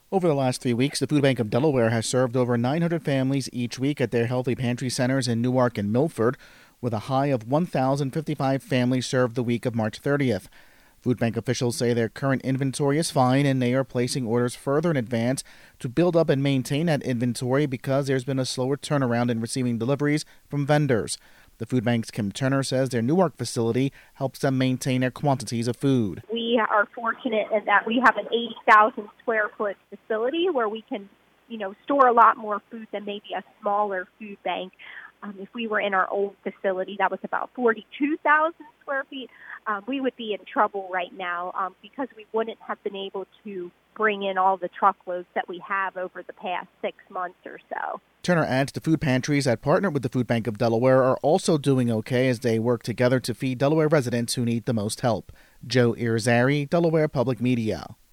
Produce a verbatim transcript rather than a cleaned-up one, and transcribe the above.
Over the last three weeks, the Food Bank of Delaware has served over nine hundred families each week at their Healthy Pantry centers in Newark and Milford, with a high of one thousand fifty-five families served the week of March thirtieth. Food Bank officials say their current inventory is fine and they are placing orders further in advance to build up and maintain that inventory because there's been a slower turnaround in receiving deliveries from vendors. The Food Bank's Kim Turner says their Newark facility helps them maintain their quantities of food. We are fortunate in that we have an eighty thousand square foot facility where we can, you know, store a lot more food than maybe a smaller food bank. Um, if we were in our old facility, that was about forty-two thousand square feet, um, we would be in trouble right now um, because we wouldn't have been able to bring in all the truckloads that we have over the past six months or so. Turner adds the food pantries that partner with the Food Bank of Delaware are also doing okay as they work together to feed Delaware residents who need the most help. Joe Irizarry, Delaware Public Media.